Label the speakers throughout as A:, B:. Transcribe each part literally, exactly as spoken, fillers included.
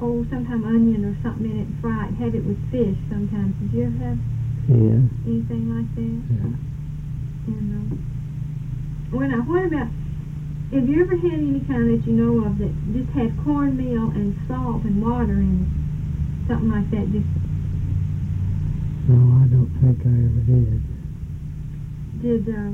A: oh, sometime onion or something in it and fry it, have it with fish sometimes. Did you ever have
B: Yeah.
A: anything like that?
B: Yeah.
A: And, uh, well, now, what about, have you ever had any kind that you know of that just had cornmeal and salt and water in it? Something like that, just...
B: No, I don't think I ever did.
A: Did, um...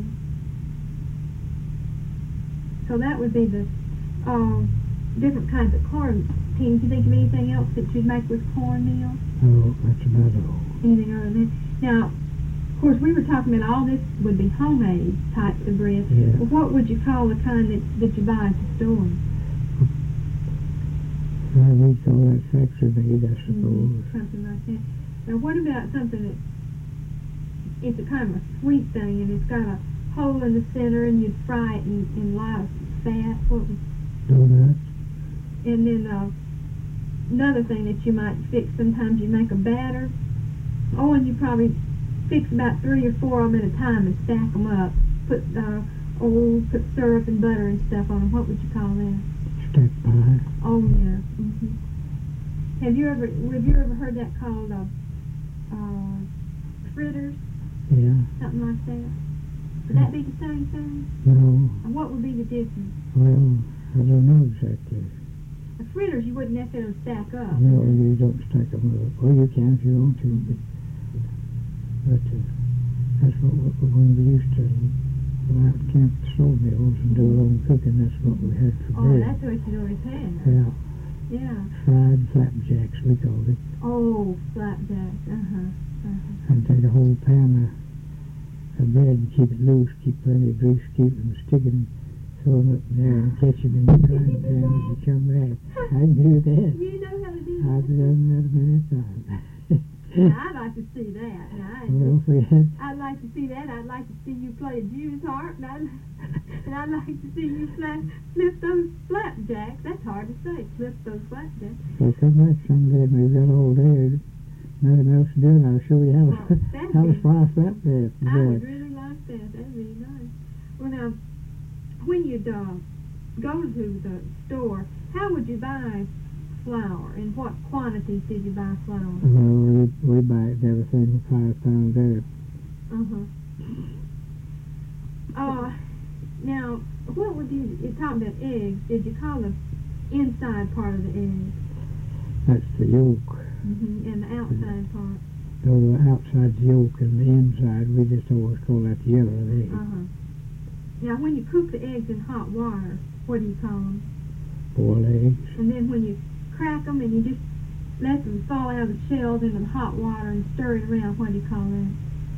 A: So that would be the, uh, different kinds of corn. Can you think of anything else that you'd make with cornmeal?
B: No, that's about all.
A: Anything other than that? Now, of course, we were talking about all this would be homemade types of bread.
B: Yeah.
A: Well, what would you call the kind that, that you buy at the store?
B: Well, we call that factory made, I suppose.
A: Mm, something like that. Now, what about something that it's a kind of a sweet thing and it's got a hole in the center and you'd fry it in, in a lot of fat? What was,
B: Donuts.
A: and then uh, another thing that you might fix, sometimes you make a batter. Oh, and you probably fix about three or four of them at a time and stack them up. Put, uh, oh, put syrup and butter and stuff on them. What would you call that?
B: Stack pie.
A: Oh, yeah. Mm-hmm. Have you ever, have you ever heard that called uh, uh, fritters?
B: Yeah.
A: Something like that? Would that be the same thing?
B: No.
A: And what would be the difference?
B: Well, I don't know exactly.
A: The fritters you wouldn't necessarily stack up.
B: No, you don't stack them up. Well, you can if you want to, but, but uh, that's what, what when we used to go out and camp at the sawmills and do our own cooking, that's what we had for
A: Oh,
B: bread.
A: that's what you always had.
B: Yeah.
A: Yeah.
B: Fried flapjacks, we called it.
A: Oh, flapjacks. Uh-huh. Uh-huh.
B: And take a whole pan of, of bread and keep it loose, keep plenty of grease, keep them sticking, throw them up in there and catch them in the frying pan as you come back. I knew that.
A: You know how to do that?
B: I've done that many times.
A: Now, I'd like to see that. Now, I
B: Well, we had,
A: I'd like to see that. I'd like to see you play a Jew's harp, and I'd, and I'd like to see you flap, flip those flapjacks. That's hard to say, flip those flapjacks.
B: well, come back someday and we've got all day. Nothing else to do, and I'll show you how,
A: Oh, that'd
B: how to
A: be-
B: fry flatbread.
A: I would really like that. That'd be nice. Well, now, when you'd uh, go to the store, how would you buy flour? In what quantities did you buy flour?
B: Well, we, we buy it and everything five pounds there.
A: Uh-huh. Uh, now, what would you, you're talking about eggs, did you call the inside part of the egg?
B: That's the yolk.
A: Mm-hmm. And the outside part?
B: So the outside's yolk and the inside, we just always call that the yellow of the egg.
A: Uh-huh. Now, when you cook the eggs in hot water, what do you call them?
B: Boiled eggs.
A: And then when you crack them and you just let them fall out of the shells into the hot water and stir it around, what do you call that?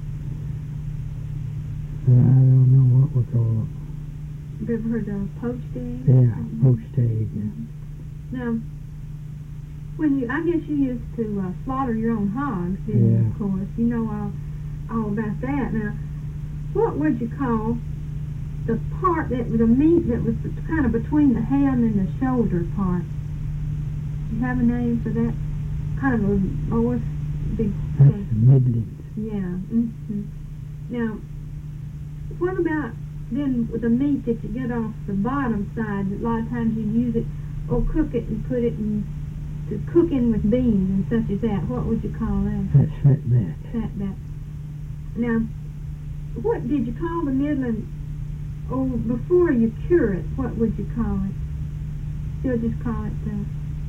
B: Uh, I don't know what we call it.
A: Have you ever heard of poached egg?
B: Yeah,
A: Mhm.
B: poached egg.
A: Mhm. Now, when you, I guess you used to uh, slaughter your own hogs, didn't you,
B: Yeah.
A: of course? You know all, all about that. Now, what would you call the part that, the meat that was kind of between the ham and the shoulder part? Do you have a name for that? Kind of a, oh, what's big?
B: That's the middlings.
A: Yeah. Mm-hmm. Now, what about then with the meat that you get off the bottom side? A lot of times you use it, or cook it and put it in, to cook in with beans and such as that. What would you call that?
B: That's fatback.
A: Fatback. Now, what did you call the middling? Oh, before you cure it, what would you call it? You'll just call it that.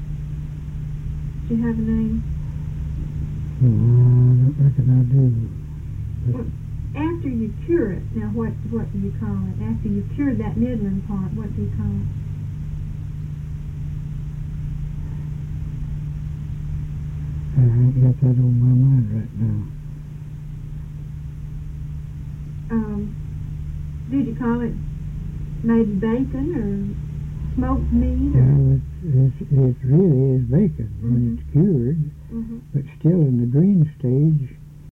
A: Do you have a name?
B: Oh, I don't reckon I do. But
A: Well, after you cure it, now what what do you call it? After you cured that middling part, what do you call it?
B: I ain't got that on my mind right now.
A: Um, did you call it maybe bacon or smoked meat? Or,
B: Well, it, it, it really is bacon when
A: Mhm.
B: it's cured,
A: Mhm.
B: but still in the green stage,